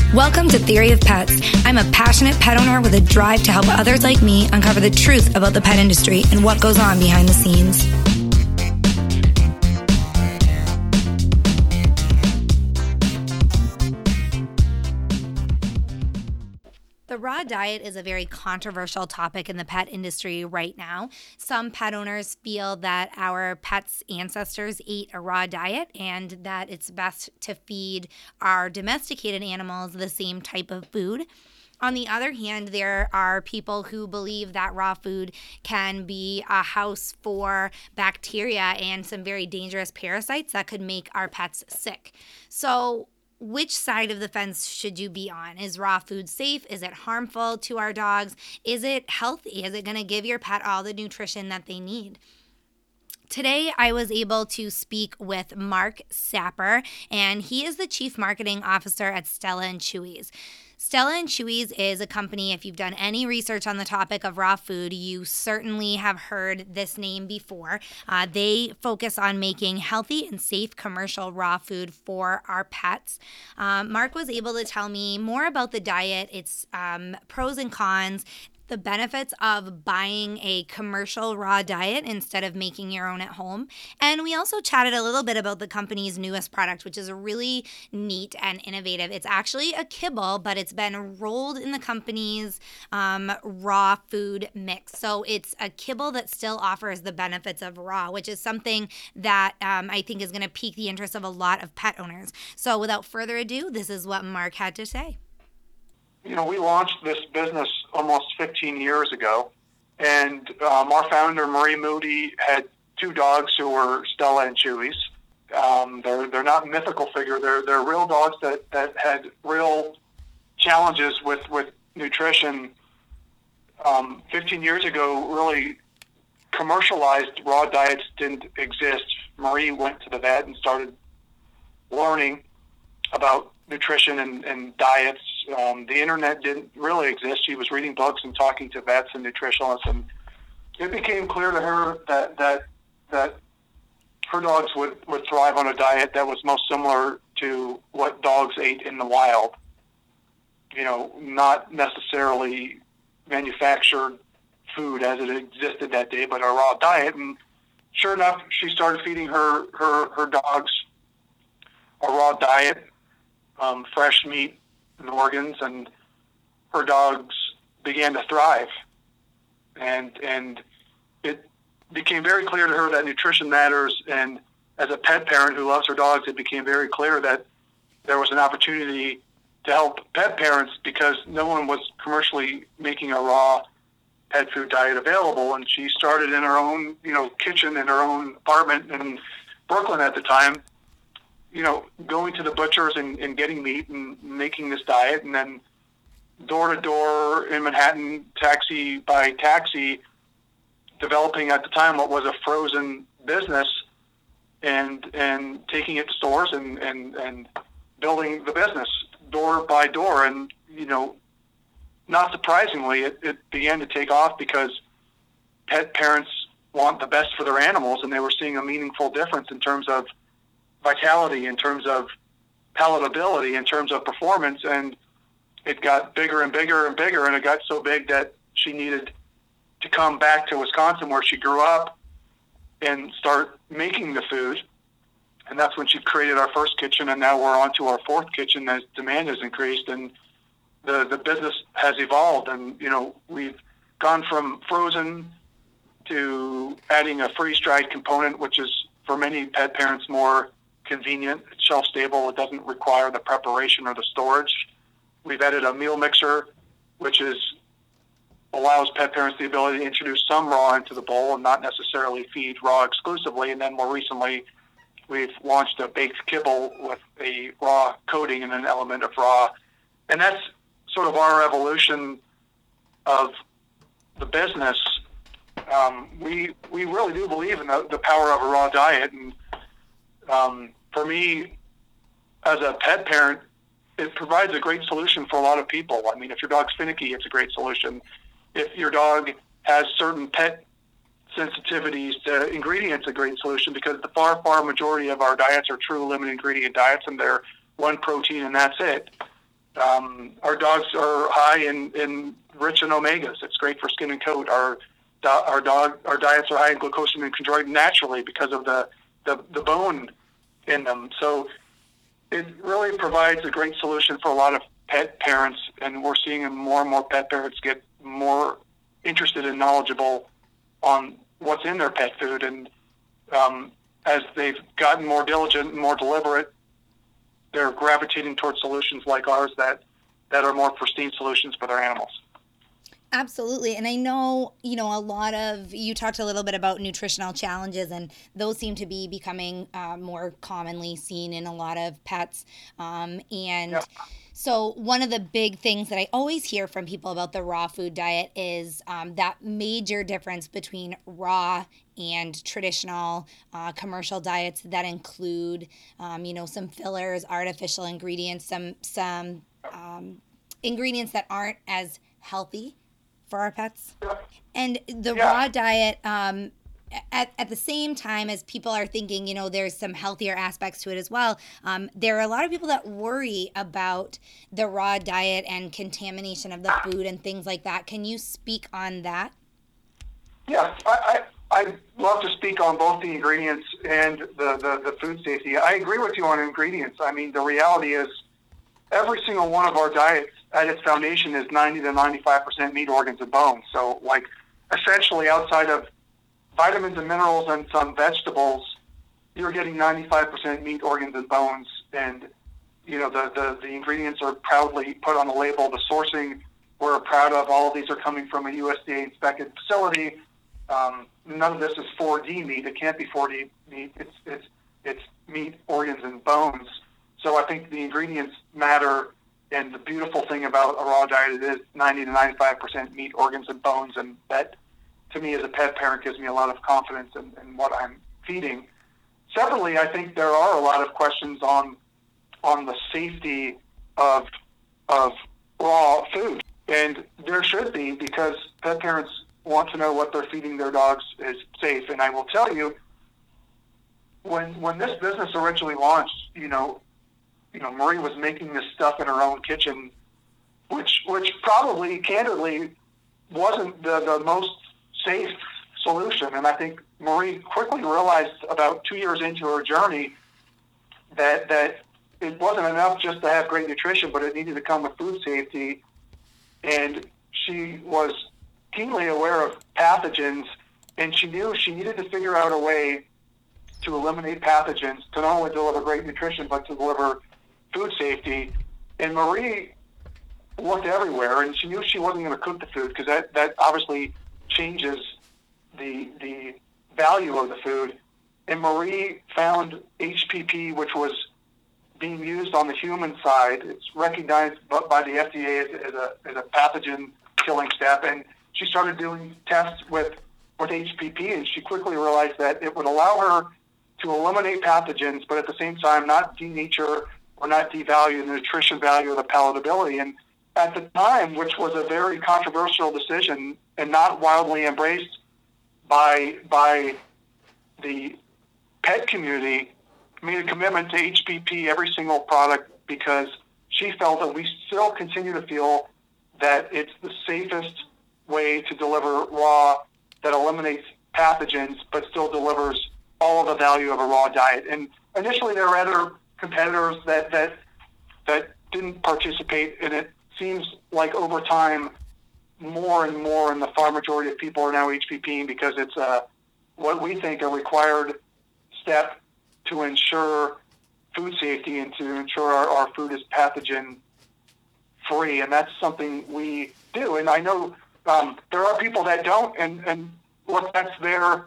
Welcome to Theory of Pets. I'm a passionate pet owner with a drive to help others like me uncover the truth about the pet industry and what goes on behind the scenes. The raw diet is a very controversial topic in the pet industry right now. Some pet owners feel that our pets' ancestors ate a raw diet and that it's best to feed our domesticated animals the same type of food. On the other hand, there are people who believe that raw food can be a house for bacteria and some very dangerous parasites that could make our pets sick. So, which side of the fence should you be on? Is raw food safe? Is it harmful to our dogs? Is it healthy? Is it going to give your pet all the nutrition that they need? Today, I was able to speak with Mark Sapper, and he is the Chief Marketing Officer at Stella & Chewy's. Stella & Chewy's is a company, if you've done any research on the topic of raw food, you certainly have heard this name before. They focus on making healthy and safe commercial raw food for our pets. Mark was able to tell me more about the diet, its pros and cons, the benefits of buying a commercial raw diet instead of making your own at home. And we also chatted a little bit about the company's newest product, which is really neat and innovative. It's actually a kibble, but it's been rolled in the company's raw food mix. So it's a kibble that still offers the benefits of raw, which is something that I think is going to pique the interest of a lot of pet owners. So without further ado, this is what Mark had to say. You know, we launched this business almost 15 years ago, and our founder, Marie Moody, had two dogs who were Stella and Chewy's. They're not a mythical figure. They're real dogs that had real challenges with nutrition. 15 years ago, really, commercialized raw diets didn't exist. Marie went to the vet and started learning about nutrition and diets. The internet didn't really exist. She was reading books and talking to vets and nutritionists, and it became clear to her that her dogs would thrive on a diet that was most similar to what dogs ate in the wild. You know, not necessarily manufactured food as it existed that day, but a raw diet. And sure enough, she started feeding her dogs a raw diet, fresh meat and organs, and her dogs began to thrive. And it became very clear to her that nutrition matters. And as a pet parent who loves her dogs, it became very clear that there was an opportunity to help pet parents because no one was commercially making a raw pet food diet available. And she started in her own, kitchen in her own apartment in Brooklyn at the time, going to the butchers and getting meat and making this diet, and then door to door in Manhattan, taxi by taxi, developing at the time what was a frozen business and taking it to stores and building the business door by door. And, not surprisingly, it began to take off because pet parents want the best for their animals, and they were seeing a meaningful difference in terms of vitality, in terms of palatability, in terms of performance. And it got bigger and bigger and bigger, and it got so big that she needed to come back to Wisconsin, where she grew up, and start making the food. And that's when she created our first kitchen, and now we're on to our fourth kitchen as demand has increased, and the business has evolved. And, we've gone from frozen to adding a freeze-dried component, which is for many pet parents more convenient. It's shelf-stable. It doesn't require the preparation or the storage. We've added a meal mixer, which allows pet parents the ability to introduce some raw into the bowl and not necessarily feed raw exclusively. And then more recently, we've launched a baked kibble with a raw coating and an element of raw. And that's sort of our evolution of the business. We really do believe in the power of a raw diet. And for me, as a pet parent, it provides a great solution for a lot of people. I mean, if your dog's finicky, it's a great solution. If your dog has certain pet sensitivities to ingredients, a great solution, because the far majority of our diets are true limited ingredient diets, and they're one protein and that's it. Our dogs are high in rich in omegas. It's great for skin and coat. Our diets are high in glucosamine and chondroitin naturally because of the bone in them. So it really provides a great solution for a lot of pet parents, and we're seeing more and more pet parents get more interested and knowledgeable on what's in their pet food. And as they've gotten more diligent and more deliberate, they're gravitating towards solutions like ours that are more pristine solutions for their animals. Absolutely. And I know, a lot of, you talked a little bit about nutritional challenges, and those seem to be becoming more commonly seen in a lot of pets. So one of the big things that I always hear from people about the raw food diet is that major difference between raw and traditional commercial diets that include, some fillers, artificial ingredients, some ingredients that aren't as healthy for our pets. And the raw diet, at the same time as people are thinking, there's some healthier aspects to it as well, there are a lot of people that worry about the raw diet and contamination of the food and things like that. Can you speak on that? Yeah, I'd love to speak on both the ingredients and the food safety. I agree with you on ingredients. I mean, the reality is every single one of our diets at its foundation is 90 to 95% meat, organs, and bones. So, essentially outside of vitamins and minerals and some vegetables, you're getting 95% meat, organs, and bones. And, the ingredients are proudly put on the label. The sourcing, we're proud of. All of these are coming from a USDA-inspected facility. None of this is 4D meat. It can't be 4D meat. It's meat, organs, and bones. So I think the ingredients matter, and the beautiful thing about a raw diet is 90 to 95% meat, organs, and bones, and that, to me as a pet parent, gives me a lot of confidence in what I'm feeding. Separately, I think there are a lot of questions on the safety of raw food, and there should be, because pet parents want to know what they're feeding their dogs is safe. And I will tell you, when this business originally launched, Marie was making this stuff in her own kitchen, which probably, candidly, wasn't the most safe solution. And I think Marie quickly realized about 2 years into her journey that it wasn't enough just to have great nutrition, but it needed to come with food safety. And she was keenly aware of pathogens, and she knew she needed to figure out a way to eliminate pathogens to not only deliver great nutrition, but to deliver food safety. And Marie looked everywhere, and she knew she wasn't going to cook the food, because that obviously changes the value of the food. And Marie found HPP, which was being used on the human side. It's recognized by the FDA as a pathogen killing step. And she started doing tests with HPP, and she quickly realized that it would allow her to eliminate pathogens, but at the same time not denature or not devalue the nutrition value or the palatability. And at the time, which was a very controversial decision and not wildly embraced by the pet community, made a commitment to HPP every single product, because she felt that we still continue to feel that it's the safest way to deliver raw that eliminates pathogens but still delivers all of the value of a raw diet. And initially there were other competitors that didn't participate, and it seems like over time more and more, and the far majority of people are now HPPing, because it's what we think a required step to ensure food safety and to ensure our food is pathogen free. And that's something we do. And I know there are people that don't, and look, that's their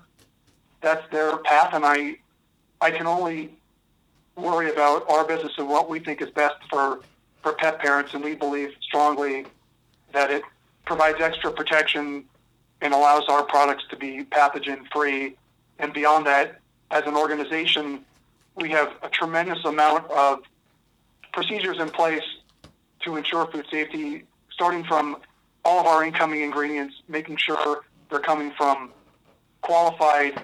path. And I can only worry about our business and what we think is best for pet parents. And we believe strongly that it provides extra protection and allows our products to be pathogen free. And beyond that, as an organization, we have a tremendous amount of procedures in place to ensure food safety, starting from all of our incoming ingredients, making sure they're coming from qualified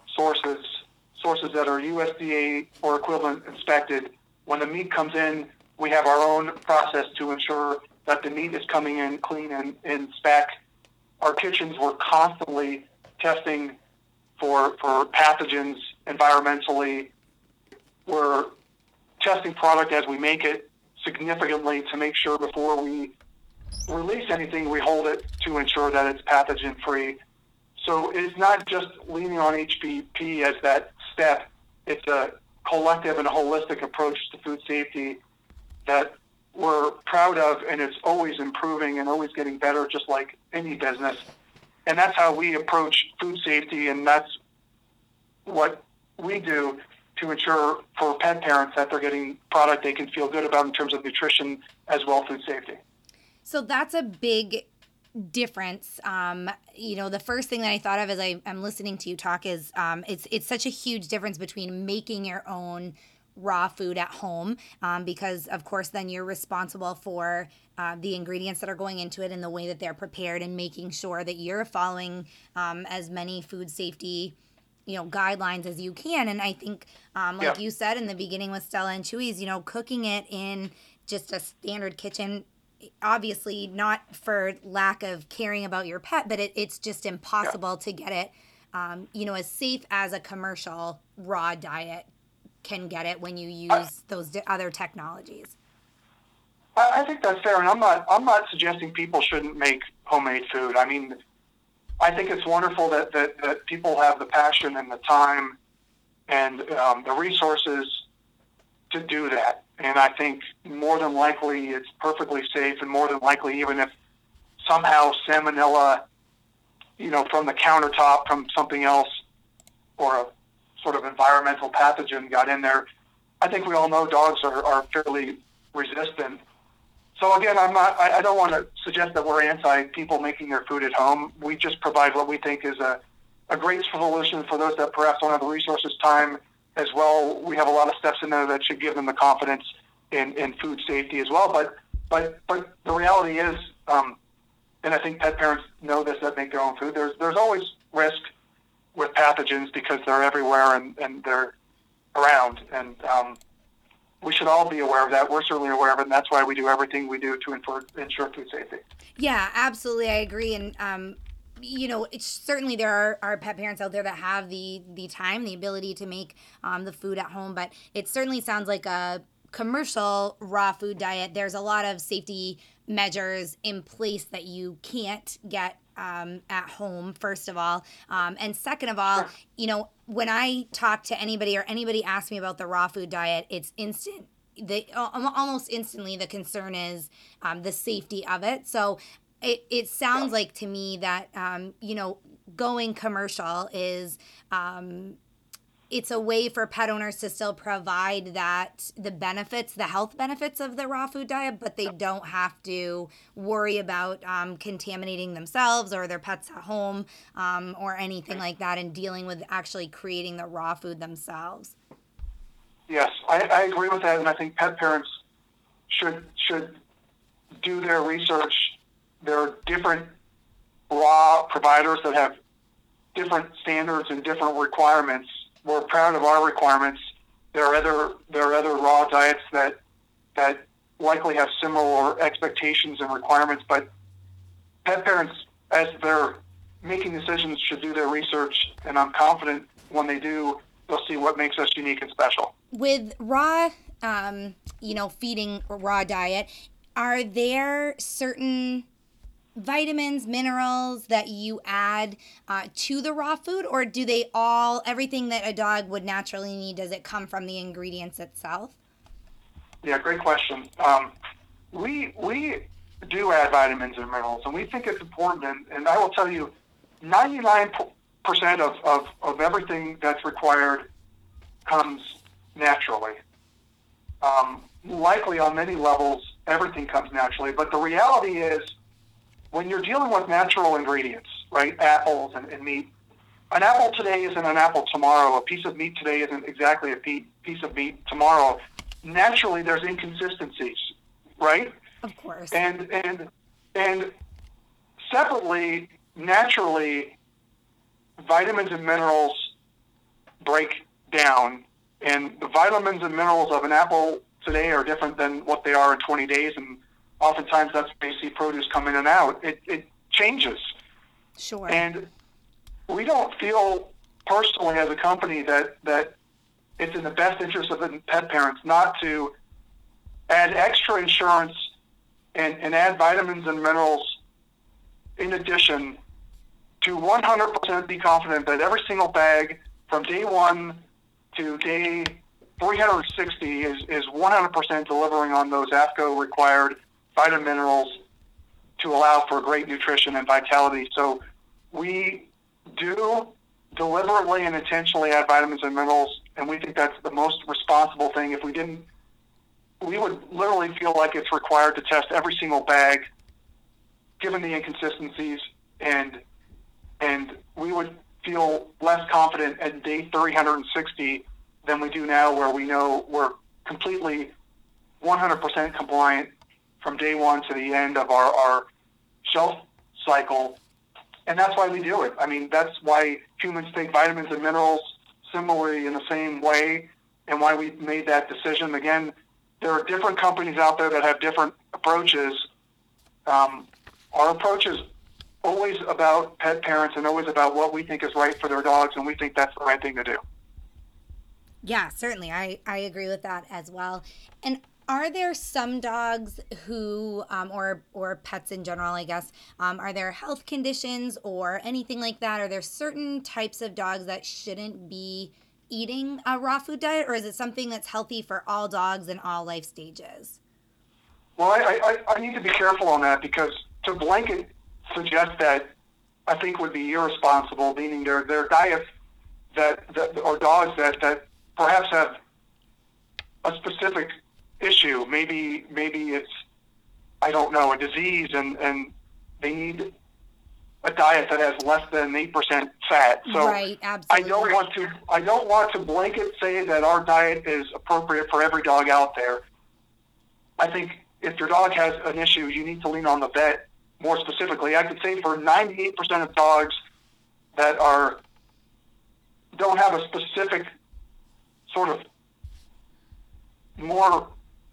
sources that are USDA or equivalent inspected. When the meat comes in, We have our own process to ensure that the meat is coming in clean and in spec. Our kitchens were constantly testing for pathogens environmentally. We're testing product as we make it significantly to make sure before we release anything, we hold it to ensure that it's pathogen free. So it's not just leaning on HPP as that step. It's a collective and a holistic approach to food safety that we're proud of, and it's always improving and always getting better, just like any business. And that's how we approach food safety, and that's what we do to ensure for pet parents that they're getting product they can feel good about in terms of nutrition as well as food safety. So that's a big difference. The first thing that I thought of as I'm listening to you talk is it's such a huge difference between making your own raw food at home, because of course then you're responsible for the ingredients that are going into it and the way that they're prepared, and making sure that you're following as many food safety guidelines as you can. And I think you said in the beginning with Stella and Chewy's, cooking it in just a standard kitchen, obviously not for lack of caring about your pet, but it's just impossible to get it as safe as a commercial raw diet can get it when you use those other technologies. I think that's fair, and I'm not suggesting people shouldn't make homemade food. I mean, I think it's wonderful that people have the passion and the time and the resources to do that. And I think more than likely it's perfectly safe, and more than likely, even if somehow salmonella, from the countertop from something else or a sort of environmental pathogen got in there, I think we all know dogs are fairly resistant. So again, I don't want to suggest that we're anti people making their food at home. We just provide what we think is a great solution for those that perhaps don't have the resources, time as well. We have a lot of steps in there that should give them the confidence in food safety as well. But the reality is, and I think pet parents know this that make their own food, there's always risk with pathogens because they're everywhere and they're around. And we should all be aware of that. We're certainly aware of it, and that's why we do everything we do to ensure food safety. Yeah, absolutely. I agree. And, it's certainly there are pet parents out there that have the time, the ability to make the food at home, but it certainly sounds like a commercial raw food diet. There's a lot of safety measures in place that you can't get at home, first of all. And second of all, when I talk to anybody or anybody asks me about the raw food diet, it's instant. Almost instantly, the concern is the safety of it. So it sounds like to me that, going commercial is it's a way for pet owners to still provide the health benefits of the raw food diet, but they don't have to worry about contaminating themselves or their pets at home or anything like that, and dealing with actually creating the raw food themselves. Yes, I agree with that, and I think pet parents should do their research. There are different raw providers that have different standards and different requirements. We're proud of our requirements. There are other raw diets that likely have similar expectations and requirements, but pet parents, as they're making decisions, should do their research, and I'm confident when they do, they'll see what makes us unique and special. With raw, feeding raw diet, are there certain vitamins, minerals that you add to the raw food, or do they everything that a dog would naturally need, does it come from the ingredients itself? Yeah, great question. We do add vitamins and minerals, and we think it's important, and I will tell you, 99% of everything that's required comes naturally. Likely on many levels, everything comes naturally, but the reality is, when you're dealing with natural ingredients, right, apples and meat, an apple today isn't an apple tomorrow. A piece of meat today isn't exactly a piece of meat tomorrow. Naturally, there's inconsistencies, right? Of course. And separately, naturally, vitamins and minerals break down, and the vitamins and minerals of an apple today are different than what they are in 20 days, and oftentimes that's where you see produce come in and out. It changes. Sure. And we don't feel personally as a company that it's in the best interest of the pet parents not to add extra insurance and add vitamins and minerals in addition to 100% be confident that every single bag from day 1 to day 360 is 100% delivering on those AFCO required vitamin minerals to allow for great nutrition and vitality. So we do deliberately and intentionally add vitamins and minerals, and we think that's the most responsible thing. If we didn't, we would literally feel like it's required to test every single bag, given the inconsistencies, and we would feel less confident at day 360 than we do now, where we know we're completely 100% compliant from day 1 to the end of our shelf cycle. And that's why we do it. I mean, that's why humans take vitamins and minerals similarly in the same way, and why we made that decision. Again, there are different companies out there that have different approaches. Our approach is always about pet parents and always about what we think is right for their dogs, and we think that's the right thing to do. Yeah, certainly. I agree with that as well. And are there some dogs who, or pets in general, I guess, are there health conditions or anything like that? Are there certain types of dogs that shouldn't be eating a raw food diet, or is it something that's healthy for all dogs in all life stages? Well, I need to be careful on that, because to blanket suggest that, I think would be irresponsible, meaning there are diets that or dogs that perhaps have a specific issue. Maybe it's, I don't know, a disease, and they need a diet that has less than 8% fat. So right, absolutely. I don't want to blanket say that our diet is appropriate for every dog out there. I think if your dog has an issue, you need to lean on the vet more specifically. I could say for 98% of dogs that don't have a specific sort of more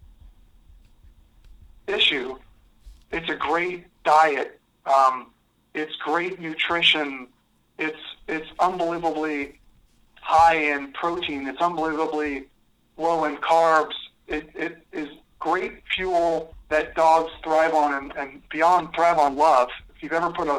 issue, it's a great diet. It's great nutrition. It's unbelievably high in protein. It's unbelievably low in carbs. It is great fuel that dogs thrive on, and beyond thrive on love. If you've ever put a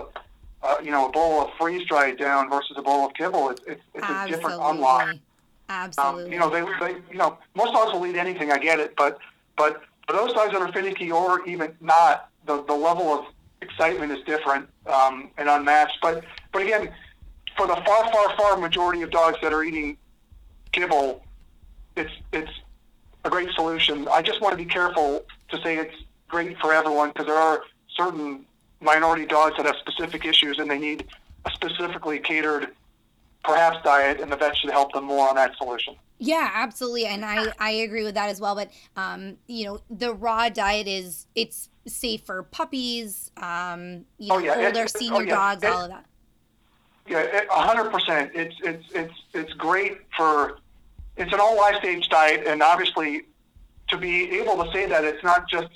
bowl of freeze dried down versus a bowl of kibble, it's a different unlock. Absolutely. Most dogs will eat anything. I get it, but for those dogs that are finicky or even not, the level of excitement is different and unmatched. But again, for the far majority of dogs that are eating kibble, it's a great solution. I just want to be careful to say it's great for everyone, because there are certain minority dogs that have specific issues and they need a specifically catered, perhaps, diet, and the vet should help them more on that solution. Yeah, absolutely. And I agree with that as well. But, the raw diet it's safe for puppies, older senior dogs, all of that. Yeah, 100%. It's great for, it's an all life stage diet, and obviously to be able to say that, it's not just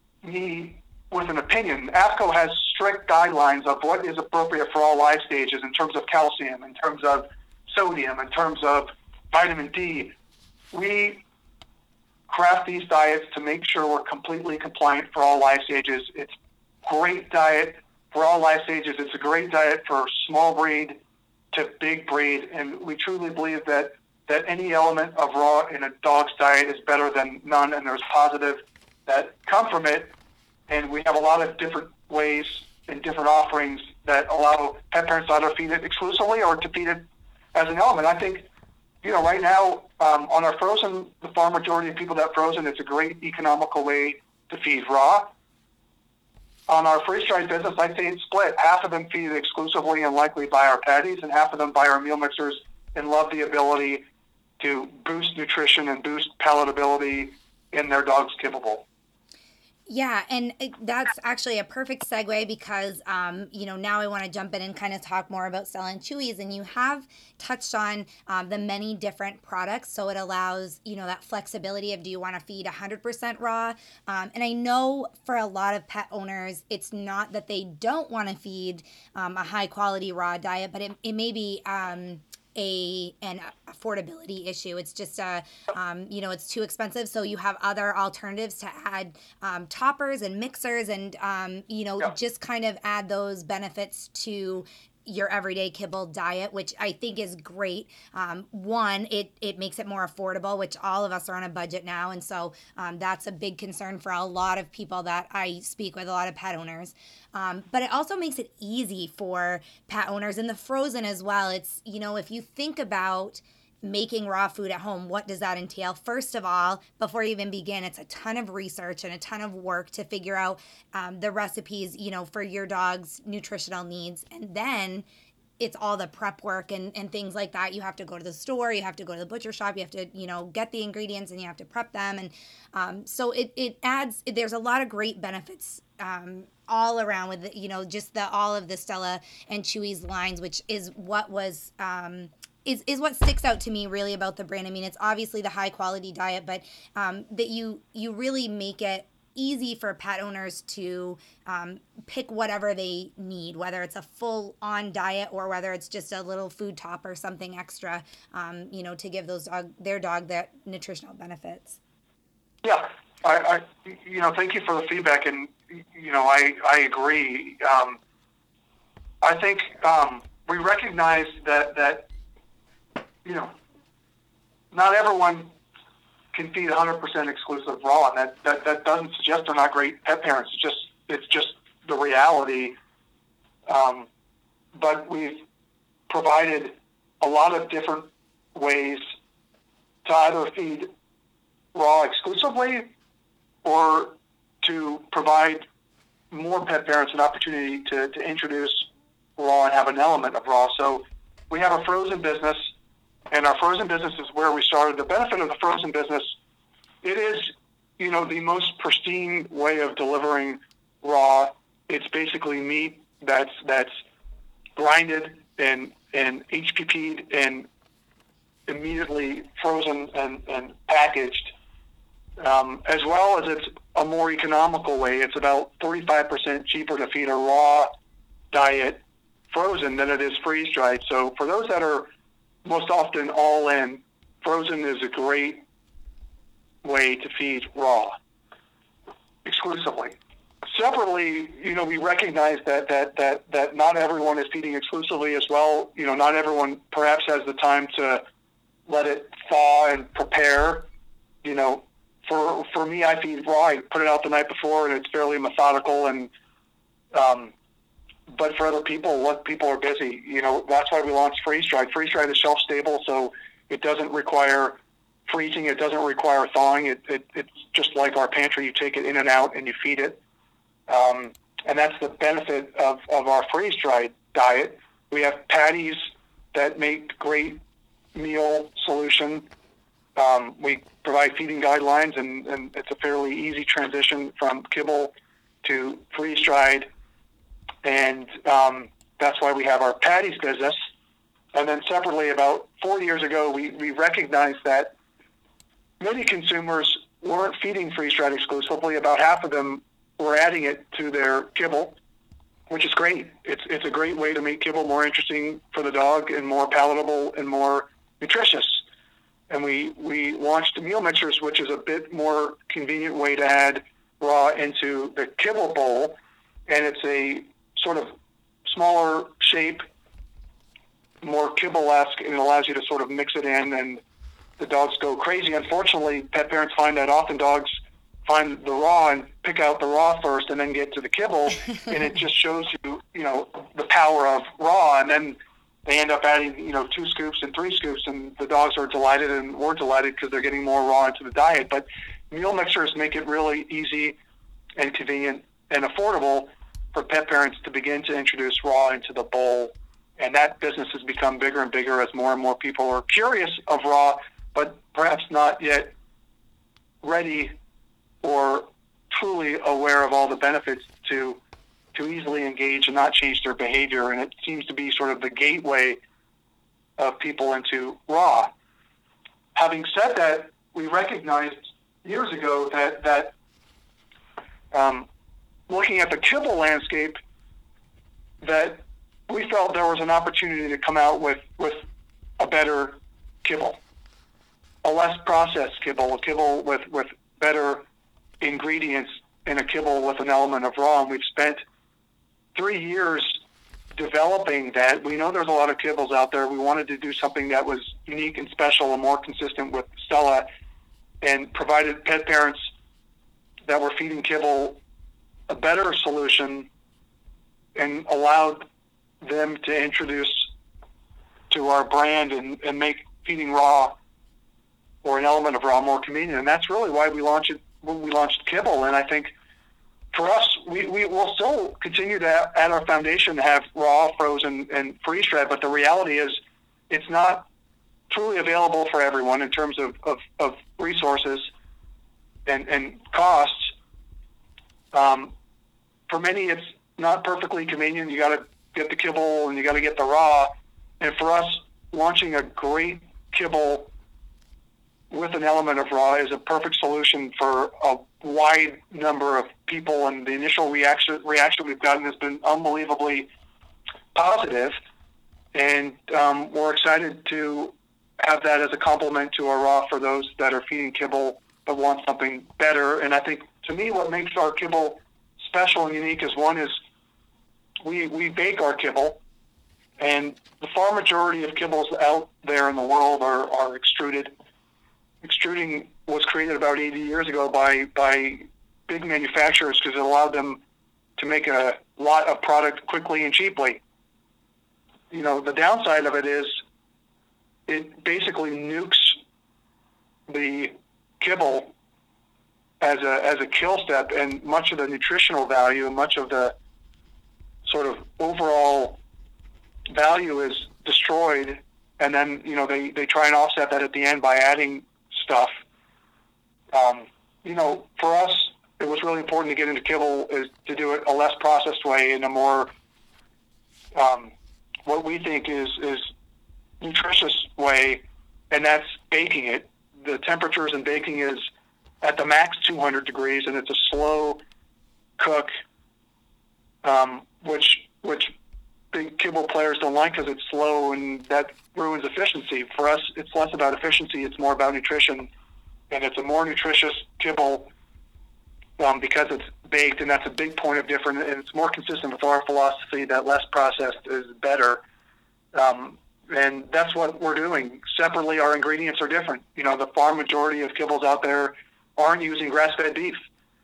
me with an opinion. AFCO has strict guidelines of what is appropriate for all life stages in terms of calcium, in terms of sodium, in terms of vitamin D. We craft these diets to make sure we're completely compliant for all life stages. It's a great diet for all life stages. It's a great diet for small breed to big breed, and we truly believe that any element of raw in a dog's diet is better than none, and there's positive that come from it. And we have a lot of different ways and different offerings that allow pet parents to either feed it exclusively or to feed it as an element. I think, right now, on our frozen, the far majority of people that frozen, it's a great economical way to feed raw. On our freeze-dried business, I'd say it's split. Half of them feed it exclusively and likely buy our patties, and half of them buy our meal mixers and love the ability to boost nutrition and boost palatability in their dog's kibble bowl. Yeah, and that's actually a perfect segue because, now I want to jump in and kind of talk more about Stella and Chewy's. And you have touched on the many different products. So it allows, that flexibility of do you want to feed 100% raw? And I know for a lot of pet owners, it's not that they don't want to feed a high quality raw diet, but it may be. An affordability issue. It's just it's too expensive. So you have other alternatives to add toppers and mixers, and Yeah. just kind of add those benefits to your everyday kibble diet, which I think is great. One, it makes it more affordable, which all of us are on a budget now. And so that's a big concern for a lot of people that I speak with, a lot of pet owners. But it also makes it easy for pet owners and the frozen as well. It's, if you think about making raw food at home, what does that entail? First of all, before you even begin, it's a ton of research and a ton of work to figure out the recipes, for your dog's nutritional needs. And then it's all the prep work and things like that. You have to go to the store, you have to go to the butcher shop, you have to, get the ingredients and you have to prep them. And so it adds, there's a lot of great benefits all around with, just all of the Stella and Chewy's lines, which is what was, is what sticks out to me really about the brand. I mean, it's obviously the high quality diet, but that you really make it easy for pet owners to pick whatever they need, whether it's a full on diet or whether it's just a little food top or something extra, to give their dog that nutritional benefits. Yeah. Thank you for the feedback. And, I agree. I think we recognize that not everyone can feed 100% exclusive raw, and that doesn't suggest they're not great pet parents. It's just the reality. But we've provided a lot of different ways to either feed raw exclusively or to provide more pet parents an opportunity to introduce raw and have an element of raw. So we have a frozen business, and our frozen business is where we started. The benefit of the frozen business, it is, the most pristine way of delivering raw. It's basically meat that's grinded and HPP'd and immediately frozen and packaged, as well as it's a more economical way. It's about 35% cheaper to feed a raw diet frozen than it is freeze-dried. So for those that are most often all in, frozen is a great way to feed raw exclusively. Separately, we recognize that not everyone is feeding exclusively as well. Not everyone perhaps has the time to let it thaw and prepare. For me, I feed raw. I put it out the night before, and it's fairly methodical. And but for other people, people are busy. That's why we launched freeze dried. Freeze dried is shelf stable, so it doesn't require freezing. It doesn't require thawing. It's just like our pantry. You take it in and out, and you feed it. And that's the benefit of our freeze dried diet. We have patties that make great meal solution. We provide feeding guidelines, and it's a fairly easy transition from kibble to freeze dried. And that's why we have our patties business. And then separately, about 4 years ago, we recognized that many consumers weren't feeding freeze-dried exclusively. About half of them were adding it to their kibble, which is great. It's a great way to make kibble more interesting for the dog and more palatable and more nutritious. And we launched meal mixers, which is a bit more convenient way to add raw into the kibble bowl. And it's a sort of smaller shape, more kibble-esque, and it allows you to sort of mix it in, and the dogs go crazy. Unfortunately, pet parents find that often dogs find the raw and pick out the raw first and then get to the kibble, and it just shows you, the power of raw, and then they end up adding, 2 scoops and 3 scoops, and the dogs are delighted, and we're delighted because they're getting more raw into the diet. But meal mixers make it really easy and convenient and affordable for pet parents to begin to introduce raw into the bowl. And that business has become bigger and bigger as more and more people are curious of raw, but perhaps not yet ready or truly fully aware of all the benefits to easily engage and not change their behavior, and it seems to be sort of the gateway of people into raw. Having said that, we recognized years ago that looking at the kibble landscape, that we felt there was an opportunity to come out with a better kibble, a less processed kibble, a kibble with better ingredients, in a kibble with an element of raw. And we've spent 3 years developing that. We know there's a lot of kibbles out there. We wanted to do something that was unique and special and more consistent with Stella, and provided pet parents that were feeding kibble a better solution and allowed them to introduce to our brand and make feeding raw or an element of raw more convenient. And that's really why we launched kibble. And I think for us, we will still continue to, at our foundation, have raw, frozen, and freeze-dried, but the reality is it's not truly available for everyone in terms of resources and costs. For many, it's not perfectly convenient. You got to get the kibble and you got to get the raw. And for us, launching a great kibble with an element of raw is a perfect solution for a wide number of people. And the initial reaction we've gotten has been unbelievably positive. And we're excited to have that as a complement to our raw for those that are feeding kibble but want something better. And I think, to me, what makes our kibble special and unique is, one is we bake our kibble, and the far majority of kibbles out there in the world are extruded. Extruding was created about 80 years ago by big manufacturers because it allowed them to make a lot of product quickly and cheaply. You know, the downside of it is it basically nukes the kibble as a kill step, and much of the nutritional value and much of the sort of overall value is destroyed. And then, you know, they try and offset that at the end by adding stuff. You know, for us, it was really important to get into kibble is to do it a less processed way, in a more what we think is nutritious way, and that's baking it. The temperatures in baking is at the max 200 degrees, and it's a slow cook, which big kibble players don't like because it's slow and that ruins efficiency. For us, it's less about efficiency, it's more about nutrition, and it's a more nutritious kibble because it's baked, and that's a big point of difference, and it's more consistent with our philosophy that less processed is better. And that's what we're doing. Separately, our ingredients are different. You know, the far majority of kibbles out there aren't using grass-fed beef.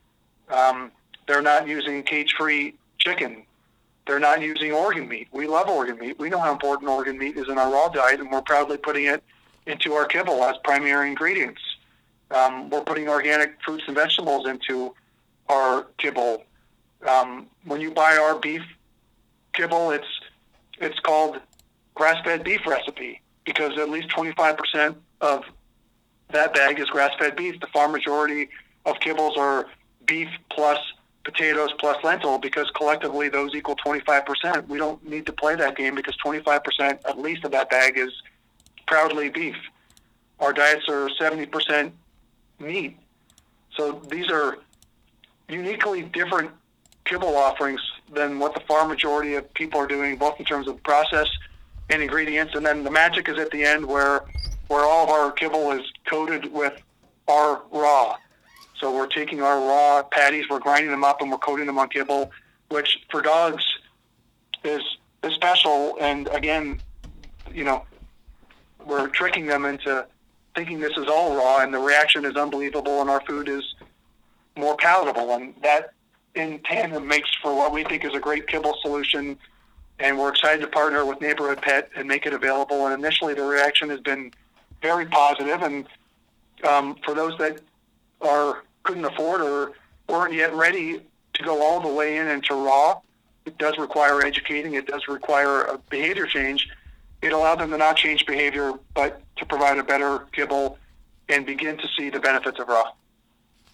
They're not using cage-free chicken. They're not using organ meat. We love organ meat. We know how important organ meat is in our raw diet, and we're proudly putting it into our kibble as primary ingredients. We're putting organic fruits and vegetables into our kibble. When you buy our beef kibble, it's called grass-fed beef recipe because at least 25% of that bag is grass-fed beef. The far majority of kibbles are beef plus potatoes plus lentil because collectively those equal 25%. We don't need to play that game because 25% at least of that bag is proudly beef. Our diets are 70% meat. So these are uniquely different kibble offerings than what the far majority of people are doing, both in terms of process and ingredients. And then the magic is at the end where all of our kibble is coated with our raw. So we're taking our raw patties, we're grinding them up, and we're coating them on kibble, which for dogs is special. And again, you know, we're tricking them into thinking this is all raw, and the reaction is unbelievable, and our food is more palatable. And that in tandem makes for what we think is a great kibble solution. And we're excited to partner with Neighborhood Pet and make it available. And initially the reaction has been very positive. And for those that couldn't afford or weren't yet ready to go all the way into raw, it does require educating. It does require a behavior change. It allowed them to not change behavior, but to provide a better kibble and begin to see the benefits of raw.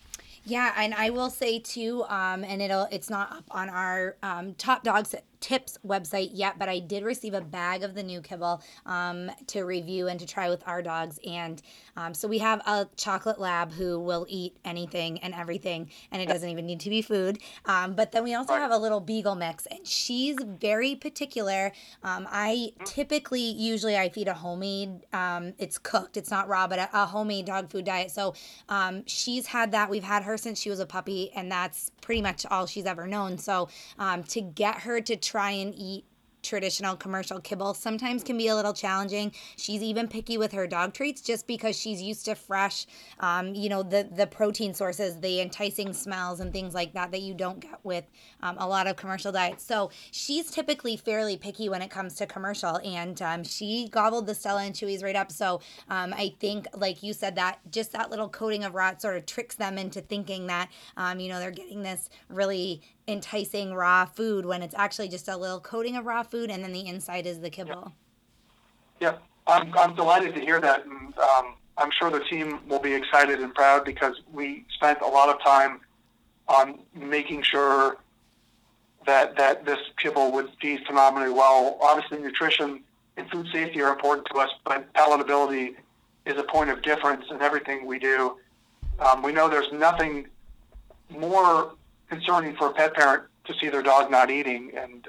Yeah, and I will say too, and it's not up on our Top Dogs Tips website yet, but I did receive a bag of the new kibble to review and to try with our dogs. And so we have a chocolate lab who will eat anything and everything, and it doesn't even need to be food. But then we also Right. have a little beagle mix, and she's very particular. I typically, usually, I feed a homemade, it's cooked, it's not raw, but a homemade dog food diet. So she's had that. We've had her since she was a puppy, and that's pretty much all she's ever known. So to get her to try and eat traditional commercial kibble sometimes can be a little challenging. She's even picky with her dog treats just because she's used to fresh, the protein sources, the enticing smells and things like that you don't get with a lot of commercial diets. So she's typically fairly picky when it comes to commercial, and she gobbled the Stella and Chewy's right up. So I think, like you said, that just that little coating of rot sort of tricks them into thinking that, they're getting this really enticing raw food when it's actually just a little coating of raw food, and then the inside is the kibble. Yeah, I'm delighted to hear that, and I'm sure the team will be excited and proud because we spent a lot of time on making sure that this kibble would feed phenomenally well. Obviously, nutrition and food safety are important to us, but palatability is a point of difference in everything we do. We know there's nothing more concerning for a pet parent to see their dog not eating, and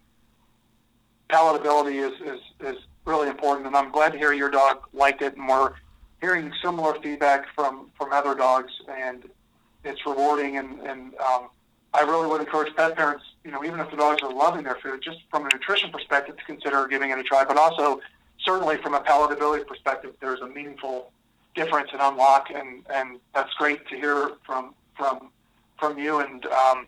palatability is really important. And I'm glad to hear your dog liked it, and we're hearing similar feedback from other dogs, and it's rewarding. And I really would encourage pet parents, even if the dogs are loving their food, just from a nutrition perspective, to consider giving it a try. But also, certainly from a palatability perspective, there's a meaningful difference in unlock, and that's great to hear from you. And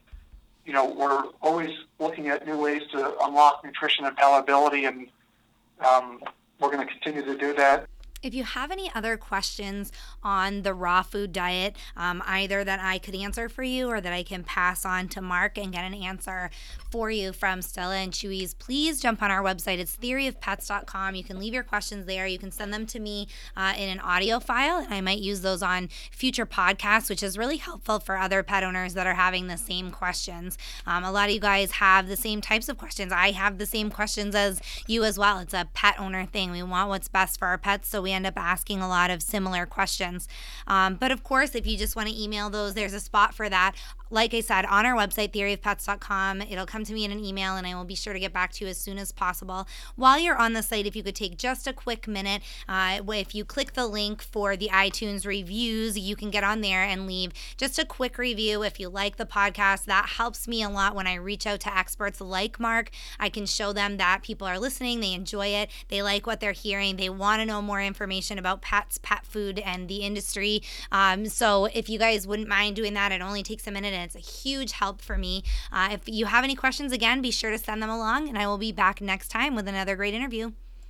we're always looking at new ways to unlock nutrition and palatability, and we're going to continue to do that. If you have any other questions on the raw food diet, either that I could answer for you or that I can pass on to Mark and get an answer for you from Stella and Chewy's, please jump on our website. It's theoryofpets.com. You can leave your questions there. You can send them to me in an audio file, and I might use those on future podcasts, which is really helpful for other pet owners that are having the same questions. A lot of you guys have the same types of questions. I have the same questions as you as well. It's a pet owner thing. We want what's best for our pets, so we end up asking a lot of similar questions. But of course, if you just want to email those, there's a spot for that. Like I said, on our website, theoryofpets.com, it'll come to me in an email, and I will be sure to get back to you as soon as possible. While you're on the site, if you could take just a quick minute, if you click the link for the iTunes reviews, you can get on there and leave just a quick review if you like the podcast. That helps me a lot when I reach out to experts like Mark. I can show them that people are listening, they enjoy it, they like what they're hearing, they want to know more information about pets, pet food, and the industry. So if you guys wouldn't mind doing that, it only takes a minute, and it's a huge help for me. If you have any questions, again, be sure to send them along, and I will be back next time with another great interview.